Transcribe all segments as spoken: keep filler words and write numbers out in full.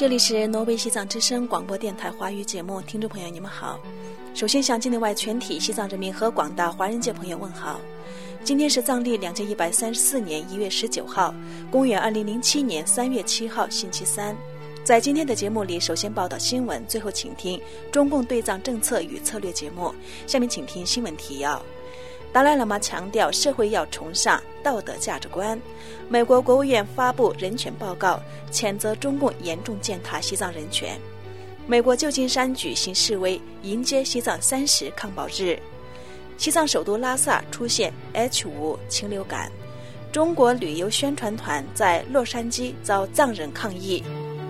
这里是挪威西藏之声广播电台华语节目，听众朋友你们好。首先向境内外全体西藏人民和广大华人界朋友问好。今天是藏历两千一百三十四年一月十九号，公元二零零七年三月七号，星期三。在今天的节目里，首先报道新闻，最后请听中共对藏政策与策略节目。下面请听新闻提要。达赖喇嘛强调社会要崇尚道德价值观。美国国务院发布人权报告，谴责中共严重践踏西藏人权。美国旧金山举行示威，迎接西藏三十抗暴日。西藏首都拉萨出现 H 五 禽流感。中国旅游宣传团在洛杉矶遭藏人抗议。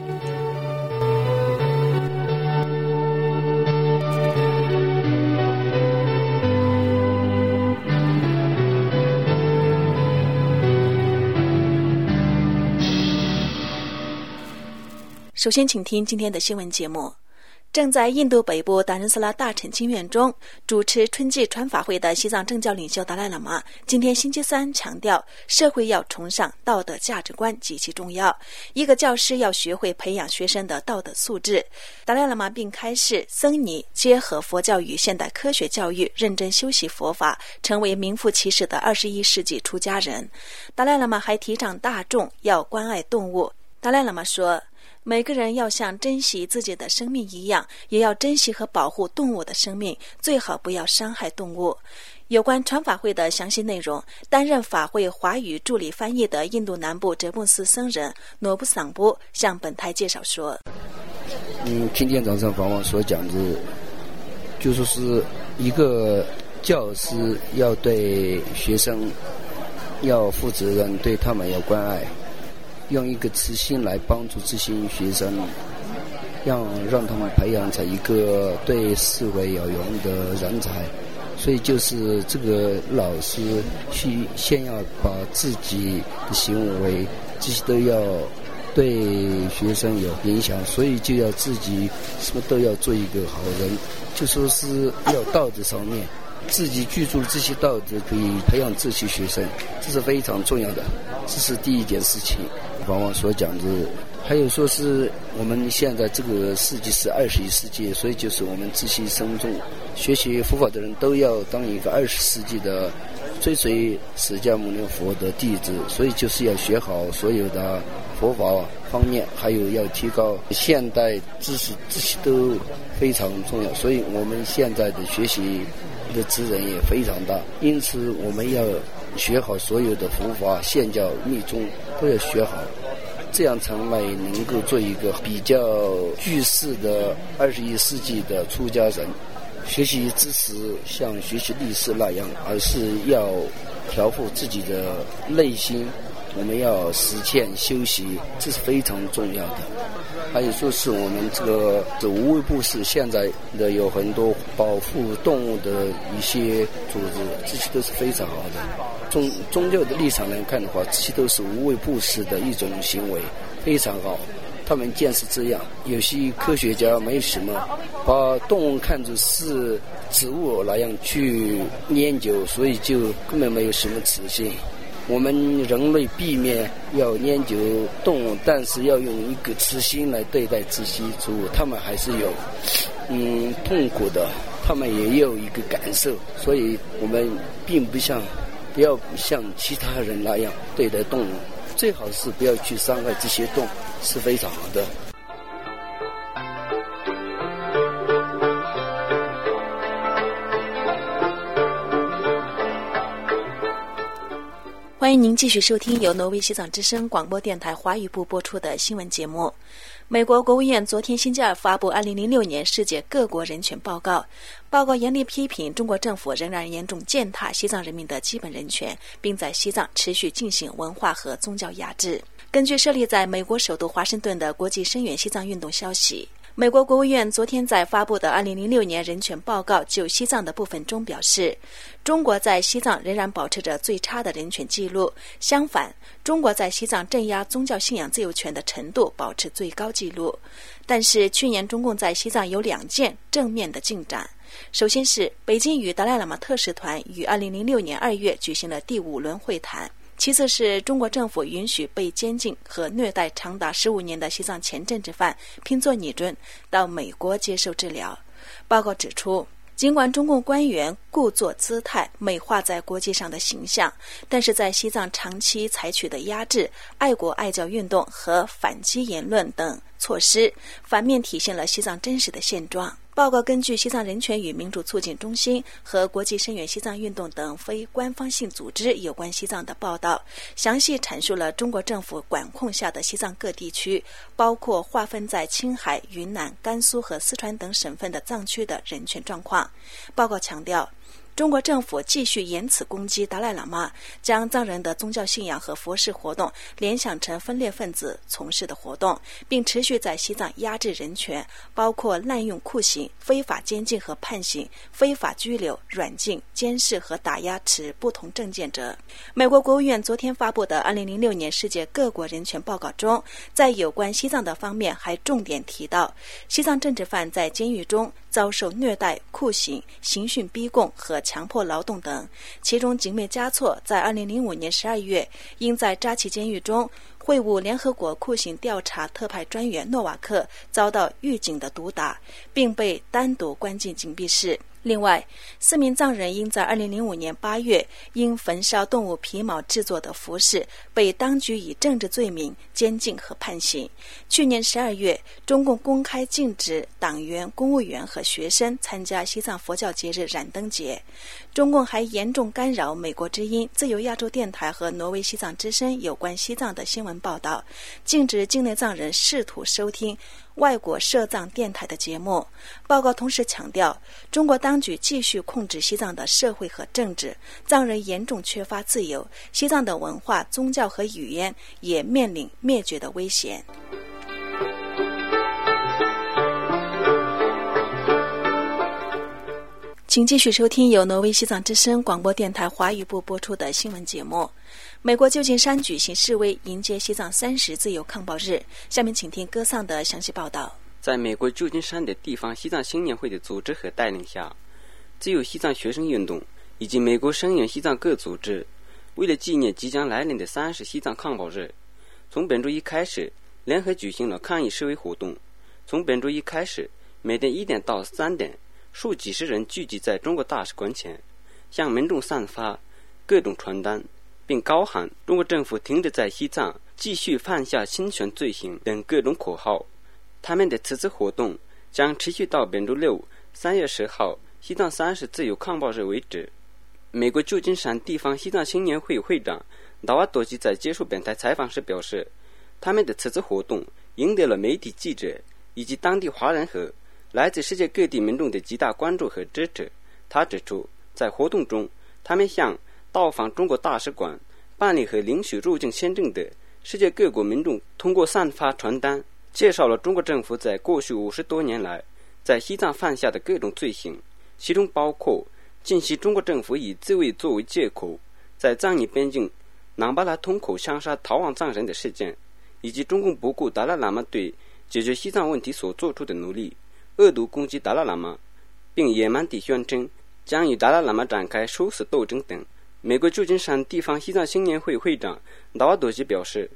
首先请听今天的新闻节目。正在印度北部达仁斯拉大臣经院中主持春季传法会的西藏政教领袖达赖喇嘛今天星期三强调，社会要崇尚道德价值观极其重要，一个教师要学会培养学生的道德素质。达赖喇嘛并开示僧尼结合佛教与现代科学教育，认真修习佛法，成为名副其实的二十一世纪出家人。达赖喇嘛还提倡大众要关爱动物。达赖喇嘛说，每个人要像珍惜自己的生命一样，也要珍惜和保护动物的生命，最好不要伤害动物。有关传法会的详细内容，担任法会华语助理翻译的印度南部哲布斯僧人诺布桑布向本台介绍说， 嗯，今天早上访问所讲的，就说是一个教师要对学生要负责任，对他们要关爱，用一个慈心来帮助这些学生，让让他们培养成一个对社会有用的人才。所以就是这个老师去先要把自己的行为这些都要对学生有影响，所以就要自己什么都要做一个好人，就说是要道德上面自己居住这些道德，可以培养这些学生，这是非常重要的，这是第一件事情。往往所讲的，还有说是我们现在这个世纪是二十一世纪，所以就是我们这些僧众学习佛法的人都要当一个二十世纪的追随释迦牟尼佛的弟子，所以就是要学好所有的佛法方面，还有要提高现代知识，这些都非常重要。所以我们现在的学习的责任也非常大，因此我们要学好所有的佛法、宪教、密宗都要学好，这样才能够做一个比较具世的二十一世纪的出家人。学习知识像学习历史那样，而是要调伏自己的内心，我们要实践修习，这是非常重要的。还有说是我们这个这无畏布施，现在的有很多保护动物的一些组织，这些都是非常好的。从宗教的立场来看的话，这些都是无畏布施的一种行为，非常好。他们见是这样，有些科学家没什么把动物看作是植物那样去研究，所以就根本没有什么慈心。我们人类避免要研究动物，但是要用一个慈心来对待这些植物，他们还是有嗯痛苦的，他们也有一个感受，所以我们并不像不要像其他人那样对待动物，最好是不要去伤害这些动物，是非常好的。 欢迎您继续收听由挪威西藏之声广播电台华语部播出的新闻节目。美国国务院昨天星期二发布二零零六年世界各国人权报告，报告严厉批评中国政府仍然严重践踏西藏人民的基本人权，并在西藏持续进行文化和宗教压制。根据设立在美国首都华盛顿的国际声援西藏运动消息，美国国务院昨天在发布的二零零六年人权报告就西藏的部分中表示，中国在西藏仍然保持着最差的人权记录，相反，中国在西藏镇压宗教信仰自由权的程度保持最高纪录。但是去年中共在西藏有两件正面的进展，首先是北京与达赖喇嘛特使团于二零零六年二月举行了第五轮会谈， 其次是中国政府允许被监禁和虐待长达十五年的西藏前政治犯拼作尼准到美国接受治疗。报告指出，尽管中共官员故作姿态美化在国际上的形象，但是在西藏长期采取的压制、爱国爱教运动和反击言论等措施，反面体现了西藏真实的现状。报告根据西藏人权与民主促进中心和国际声援西藏运动等非官方性组织有关西藏的报道，详细阐述了中国政府管控下的西藏各地区，包括划分在青海、云南、甘肃和四川等省份的藏区的人权状况。报告强调，中国政府继续言辞攻击达赖喇嘛，将藏人的宗教信仰和佛事活动联想成分裂分子从事的活动，并持续在西藏压制人权，包括滥用酷刑、非法监禁和判刑、非法拘留、软禁、监视和打压持不同政见者。美国国务院昨天发布的二零零六年世界各国人权报告中，在有关西藏的方面还重点提到，西藏政治犯在监狱中遭受虐待、酷刑、刑讯逼供和强迫劳动等。其中景美嘉措在二零零五年十二月因在扎旗监狱中会晤联合国酷刑调查特派专员诺瓦克遭到狱警的毒打，并被单独关进禁闭室。另外，四名藏人因在二零零五年八月因焚烧动物皮毛制作的服饰被当局以政治罪名监禁和判刑。去年十二月，中共公开禁止党员、公务员和学生参加西藏佛教节日燃灯节。中共还严重干扰美国之音、自由亚洲电台和挪威西藏之声有关西藏的新闻报道，禁止境内藏人试图收听外国涉藏电台的节目。报告同时强调，中国当局继续控制西藏的社会和政治，藏人严重缺乏自由，西藏的文化、宗教和语言也面临灭绝的危险。请继续收听由挪威西藏之声广播电台华语部播出的新闻节目。美国旧金山举行示威，迎接西藏三十自由抗暴日。下面请听歌丧的详细报道。 在美国旧金山的地方西藏青年会的组织和带领下，自由西藏学生运动以及美国声援西藏各组织，为了纪念即将来临的三十西藏抗暴日，从本周一开始联合举行了抗议示威活动。从本周一开始，每天一点到三点，数几十人聚集在中国大使馆前，向民众散发各种传单，并高喊中国政府停止在西藏继续犯下侵权罪行等各种口号。他们的此次活动将持续到本周六三月十号西藏三十自由抗暴日为止。美国旧金山地方西藏青年会会长达瓦多吉在接受本台采访时表示，他们的此次活动赢得了媒体记者以及当地华人和来自世界各地民众的极大关注和支持。他指出，在活动中，他们向到访中国大使馆、办理和领取入境签证的世界各国民众通过散发传单，介绍了中国政府在过去五十多年来在西藏犯下的各种罪行，其中包括近期中国政府以自卫作为借口，在藏尼边境囊巴拉通口枪杀逃亡藏人的事件，以及中共不顾达赖喇嘛对解决西藏问题所做出的努力，恶毒攻击达赖喇嘛，并野蛮地宣称将与达赖喇嘛展开殊死斗争等。美国旧金山地方西藏青年会会长达瓦多吉表示，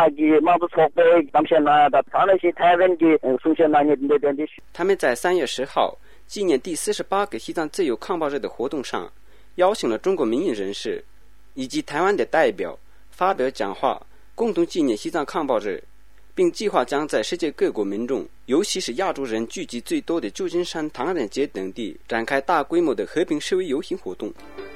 他们在三月十号纪念第四十八个西藏自由抗暴日的活动上，邀请了中国民运人士以及台湾的代表发表讲话，共同纪念西藏抗暴日，并计划将在世界各国民众，尤其是亚洲人聚集最多的旧金山、唐人街等地展开大规模的和平示威游行活动。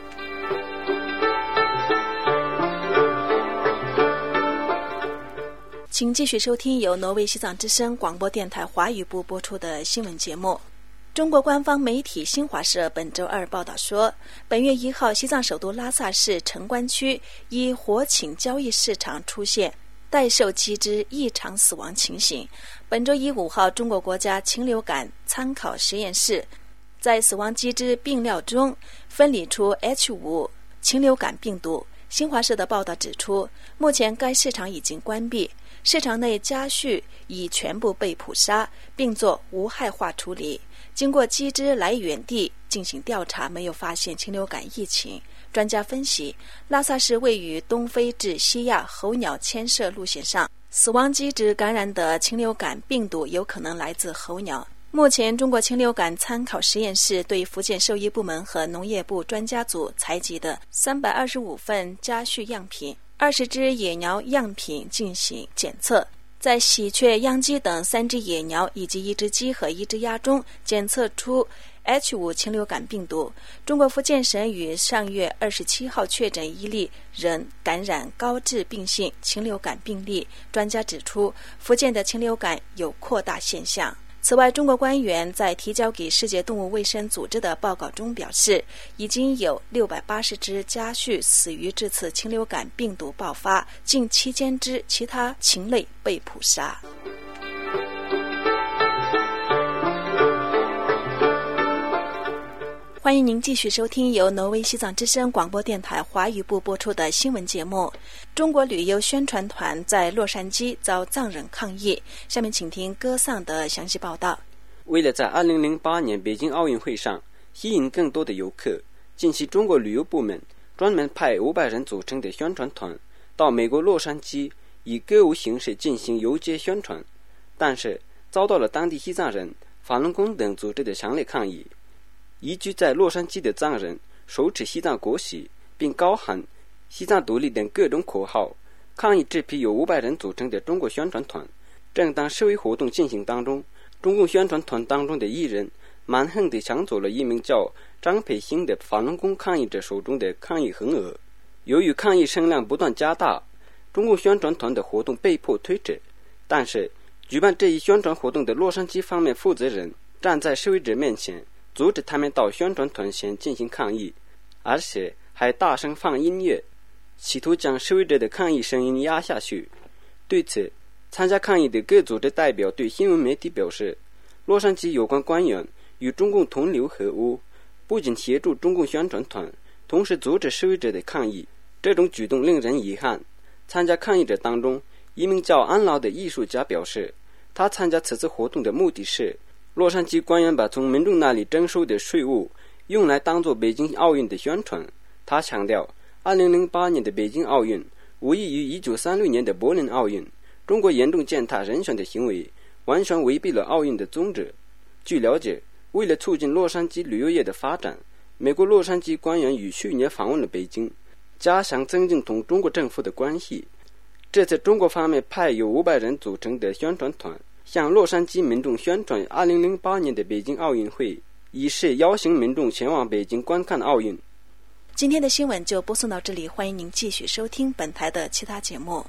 请继续收听由挪威西藏之声广播电台华语部播出的新闻节目。中国官方媒体新华社本周二报道说，本月一号，西藏首都拉萨市城关区一活禽交易市场出现待售鸡只异常死亡情形。本周一五号，中国国家禽流感参考实验室在死亡鸡只病料中分离出 H 五 禽流感病毒。新华社的报道指出，目前该市场已经关闭，市场内家畜已全部被捕杀，并做无害化处理。经过鸡只来源地进行调查，没有发现禽流感疫情。 专家分析，拉萨是位于东非至西亚候鸟迁徙路线上，死亡机制感染的禽流感病毒有可能来自候鸟。目前，中国禽流感参考实验室对福建兽医部门和农业部专家组采集的三百二十五份家畜样品、二十只野鸟样品进行检测，在喜鹊、秧鸡等三只野鸟以及一只鸡和一只鸭中检测出 H 五 禽流感病毒。中国福建省于上月二十七号确诊一例人感染高致病性禽流感病例。专家指出，福建的禽流感有扩大现象。此外，中国官员在提交给世界动物卫生组织的报告中表示，已经有六百八十只家畜死于这次禽流感病毒爆发，近七千只其他禽类被捕杀。欢迎您继续收听由挪威西藏之声广播电台华语部播出的新闻节目。中国旅游宣传团在洛杉矶遭藏人抗议，下面请听歌丧的详细报道。 为了在二零零八年北京奥运会上吸引更多的游客，近期中国旅游部门专门派五百人组成的宣传团到美国洛杉矶以歌舞形式进行游街宣传，但是遭到了当地西藏人、法轮功等组织的强烈抗议。移居在洛杉矶的藏人手持西藏国旗，并高喊西藏独立等各种口号，抗议这批由五百人组成的中国宣传团。正当示威活动进行当中，中共宣传团当中的一人蛮横地抢走了一名叫张培兴的法轮功抗议者手中的抗议横额。由于抗议声量不断加大，中共宣传团的活动被迫推迟。但是举办这一宣传活动的洛杉矶方面负责人站在示威者面前，阻止他们到宣传团前进行抗议，而且还大声放音乐，企图将示威者的抗议声音压下去。对此，参加抗议的各组织代表对新闻媒体表示，洛杉矶有关官员与中共同流合污，不仅协助中共宣传团，同时阻止示威者的抗议，这种举动令人遗憾。参加抗议者当中，一名叫安劳的艺术家表示，他参加此次活动的目的是洛杉矶官员把从民众那里征收的税务用来当作北京奥运的宣传。他强调，二零零八年的北京奥运无异于一九三六年的柏林奥运，中国严重践踏人权的行为完全违背了奥运的宗旨。据了解，为了促进洛杉矶旅游业的发展，美国洛杉矶官员于去年访问了北京，加强增进同中国政府的关系。这次中国方面派由五百人组成的宣传团向洛杉矶民众宣传二零零八年的北京奥运会，以示邀请民众前往北京观看奥运。 今天的新闻就播送到这里，欢迎您继续收听本台的其他节目。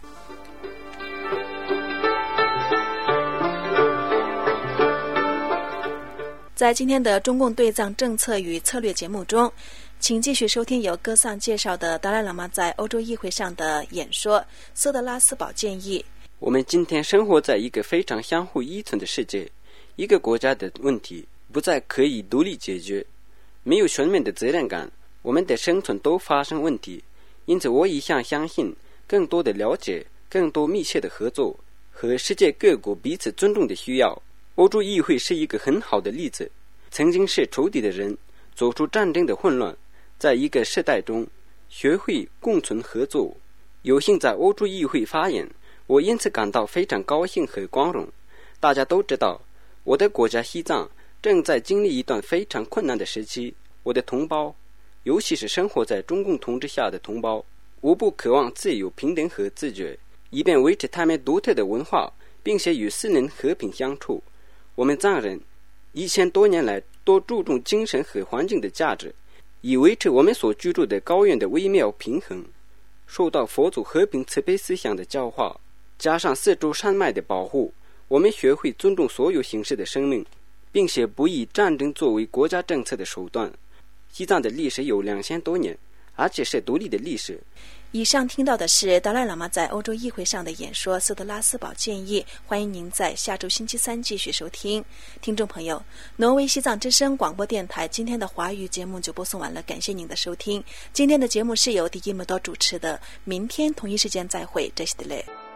在今天的中共对藏政策与策略节目中，请继续收听由歌丧介绍的达赖喇嘛在欧洲议会上的演说。色德拉斯堡建议， 我们今天生活在一个非常相互依存的世界，一个国家的问题不再可以独立解决，没有全面的责任感，我们的生存都发生问题。因此我一向相信更多的了解、更多密切的合作和世界各国彼此尊重的需要。欧洲议会是一个很好的例子，曾经是仇敌的人走出战争的混乱，在一个时代中学会共存合作。有幸在欧洲议会发言，我因此感到非常高兴和光荣。大家都知道，我的国家西藏正在经历一段非常困难的时期，我的同胞，尤其是生活在中共统治下的同胞，无不渴望自由、平等和自觉，以便维持他们独特的文化，并且与世人和平相处。我们藏人一千多年来多注重精神和环境的价值，以维持我们所居住的高原的微妙平衡。受到佛祖和平慈悲思想的教化，加上四周山脉的保护，我们学会尊重所有形式的生命，并且不以战争作为国家政策的手段。西藏的历史有两千多年，而且是独立的历史。 以上听到的是达赖喇嘛在欧洲议会上的演说，色德拉斯堡建议。欢迎您在下周星期三继续收听。听众朋友，挪威西藏之声广播电台今天的华语节目就播送完了，感谢您的收听。今天的节目是由迪基莫多主持的，明天同一时间再会，这是的嘞。